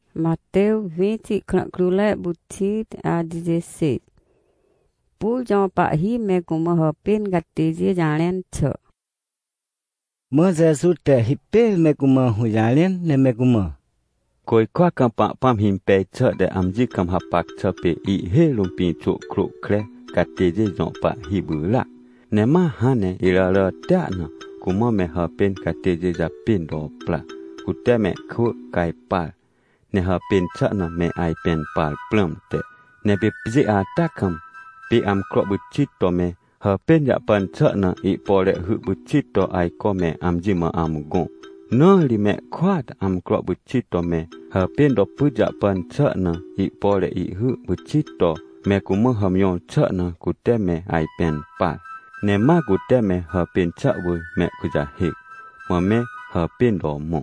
Mateus 20, crulé butit a 16. Pul jong pa hi me kuma hapin gatiji jalen cho. Mơ Giêsu te hippe me kuma hu jalen ne me kuma. Koi kwa kam pa pam him pe cho de amji kam hapak cho pe I he lum pin cho kro kre gatiji jong pa hi bula. Ne ma hane ila la ta na kuma me hapin gatiji ja pin do pla. Kute me khu kai pa. Ne hapin cho na me ai pen pal plum te. Ne be pzi a ta kam pi am kro bu chit to me hapin ja pan cho na I pole hu bu chit to ai ko me amji ma am gon. No li me kwat am kro bu chit to me hapin do pu ja pan cho na I pole I hu bu chit to me ku mo ham yon cho na ku te me ai pen pa. Ne ma ku te me hapin cho bu me ku ja hik. Mo me hapin do mo.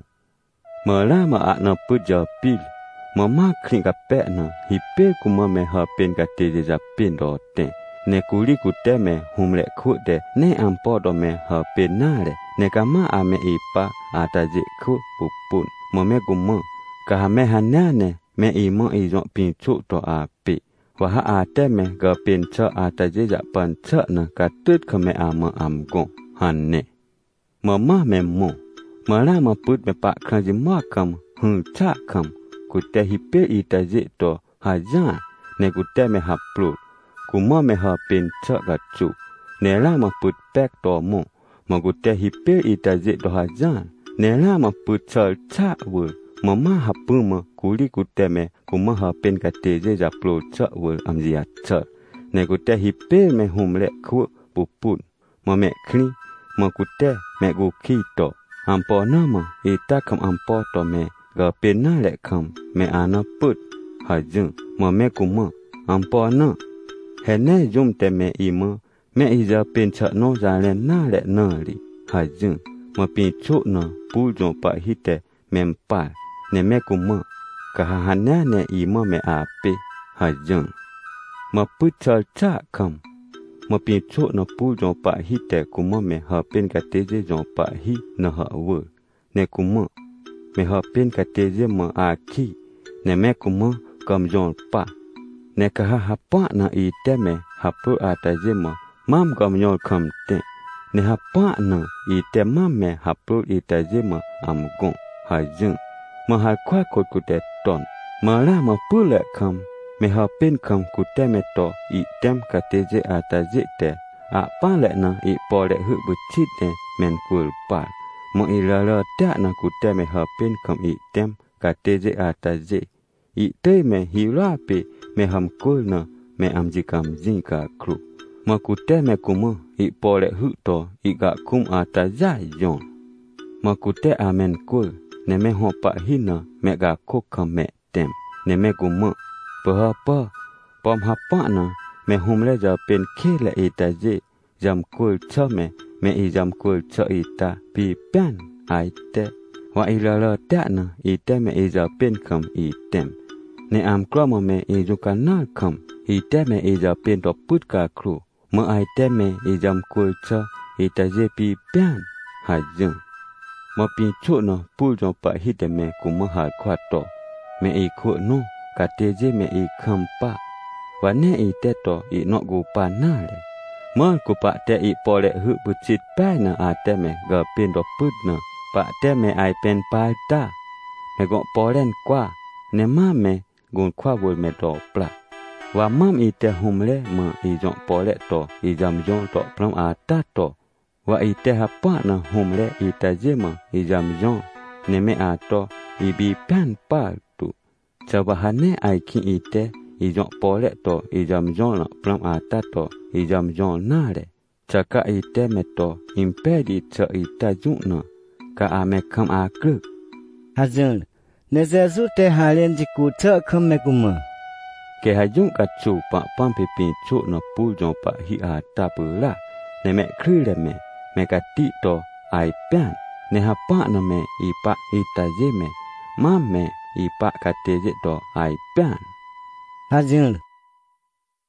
Mo la ma a na pu ja pil. Mo ma kring ka pe na hi pe ku mo me hapin ka te ja pin do te. Ne kuli ku te me humle ku de ne am po do me hapin na le. Ne ka ma a me I pa a ta ji ku pu pun. Mo me ku mo. Ka ha me ha na ne me I mo I jong pin chu to a pi. Wa ha a te me ga pin cho a ta ji ja pan cho na ka tut ka me a mo am gong. Han ne. Mo ma me mo. Mo la mo put me pa kran ji mo kam hun cha kam. Ku te hi pe I ta ji to ha jan. Ne ku te me ha plut. Ku mo me ha pin cho ga chu. Ne la mo put pek to mo. Mo ku te hi pe I ta ji to ha jan. Ne la mo put chal cha wul. Mo ma ha pu mo ku li ku te me ku mo ha pin ka te ji ja plut cha wul am ji a cha. Ne ku te hi pe me hum le ku pu pun. Mo me kli. Mo ku te me ku ki to. Am po na mo I ta kam am po to me. Ga pin na le kam me ana put. Ha jung mo me ku mo. Am po na. He ne jum te me I mo. Me I ja pin cha no ja le na le na li. Ha jung mo pin chu na pu jong pa hi te mem pa. Ne me ku mo. Ka ha na ne I mo me a pe. Ha jung. Mo put cha cha kam. Mo pin chu na pu jong pa hi te ku mo me ha pin ka te je jong pa hi na ha wo. Ne ku mo. Me ha pin ka te je mo a ki. Ne me ku mo kam jong pa. Ne ka ha pa na I te me ha pu a ta je mo. Mam kam yon kam te. Ne ha pa na I te mam me ha pu I ta je mo am gon. Ha jung. Mo ha kwa ko ku te ton. Mo la mo pu le kam. Me ha pin kam ku te me to I tem ka te je a ta je te. A pa le na I po le hu bu chit te men kul pa. Mo I la la ta na ku te me ha pin kam I tem ka te je a ta je. I te me hi la pe me ham kul na me am ji kam jin ka kru. Mo ku te me ku mo I po le hu to I ga kum a ta ja yon. Mo ku te amen kul ne me ho pa hi na me ga ko kam me tem. Ne me ku mo. Pa pa. Pom ha pa na me hum le ja pen ke le I ta je. Jam kul cho me I jam kul cho I ta pi pen ai te. Wa I la la ta na I te me I ja pen kam I tem. Ne am kro mo me I ju ka na kam. I te me I ja pen to put ka kru. Mo ai te me I jam kul cho I ta je pi pen. Ha jung. Mo pin chu no pu jong pa hi te me ku mo ha kwa to. Me I ku no ka te je me I kam pa. Wa ne I te to I no gu pa na le. Mo ku pa te I po le hu bu chit pa na a te me ga pin do put na. Pa te me ai pen pa ta. Me go po len kwa. Ne ma me gun kwa wul me do pla. Wa mam I te hum le ma I jong po le to I jam jong to plam a ta to. Wa I te ha pa na hum le I ta je ma I jam jong. Ne me a to I bi pen pa tu. Cha wa ha ne ai ki I te I jong po le to I jam jong na plam a ta to I jam jong na le. Cha ka I te me to impedi cha I ta jung na. Ka a me kam a kru. Ha jung. Ne Giêsu te ha len ji ku cha kam me ku mo. Ke ha jung ka chu pa pam pe pin chu na pu jong pa hi a ta pu la. Ne me kru le me ka ti to ai pen. Ne ha pa na me I pa I ta je me. Ma me I pa ka te je to ai pen. Ha jung.